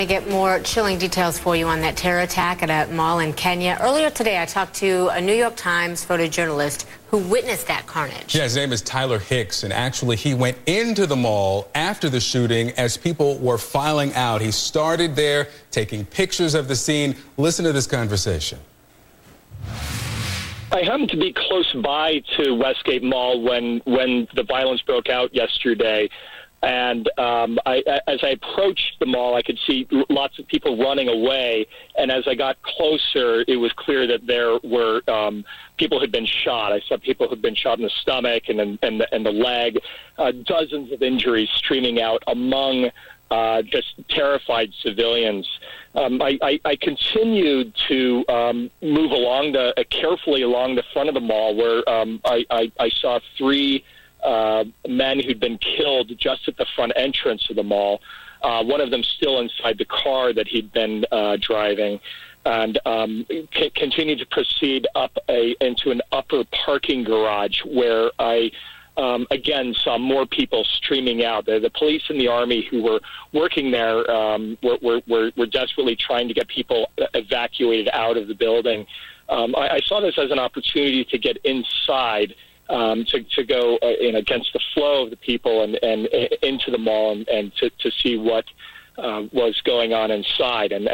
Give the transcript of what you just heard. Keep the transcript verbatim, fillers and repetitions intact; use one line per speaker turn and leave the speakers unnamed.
I get more chilling details for you on that terror attack at a mall in Kenya. Earlier today, I talked to a New York Times photojournalist who witnessed that carnage.
Yeah, his name is Tyler Hicks, and actually he went into the mall after the shooting as people were filing out. He started there, taking pictures of the scene. Listen to this conversation.
I happened to be close by to Westgate Mall when, when the violence broke out yesterday. And um, I, as I approached the mall, I could see lots of people running away. And as I got closer, it was clear that there were um, people who had been shot. I saw people who had been shot in the stomach and, and, and, the, and the leg, uh, dozens of injuries streaming out among uh, just terrified civilians. Um, I, I, I continued to um, move along the uh, carefully along the front of the mall where um, I, I, I saw three Uh, men who'd been killed just at the front entrance of the mall. Uh, one of them still inside the car that he'd been uh, driving, and um, c- continued to proceed up a, into an upper parking garage where I, um, again, saw more people streaming out. The, the police and the army who were working there um, were, were, were, were desperately trying to get people evacuated out of the building. Um, I, I saw this as an opportunity to get inside Um, to, to go uh, in against the flow of the people and, and uh, into the mall and, and to, to see what uh, was going on inside. And,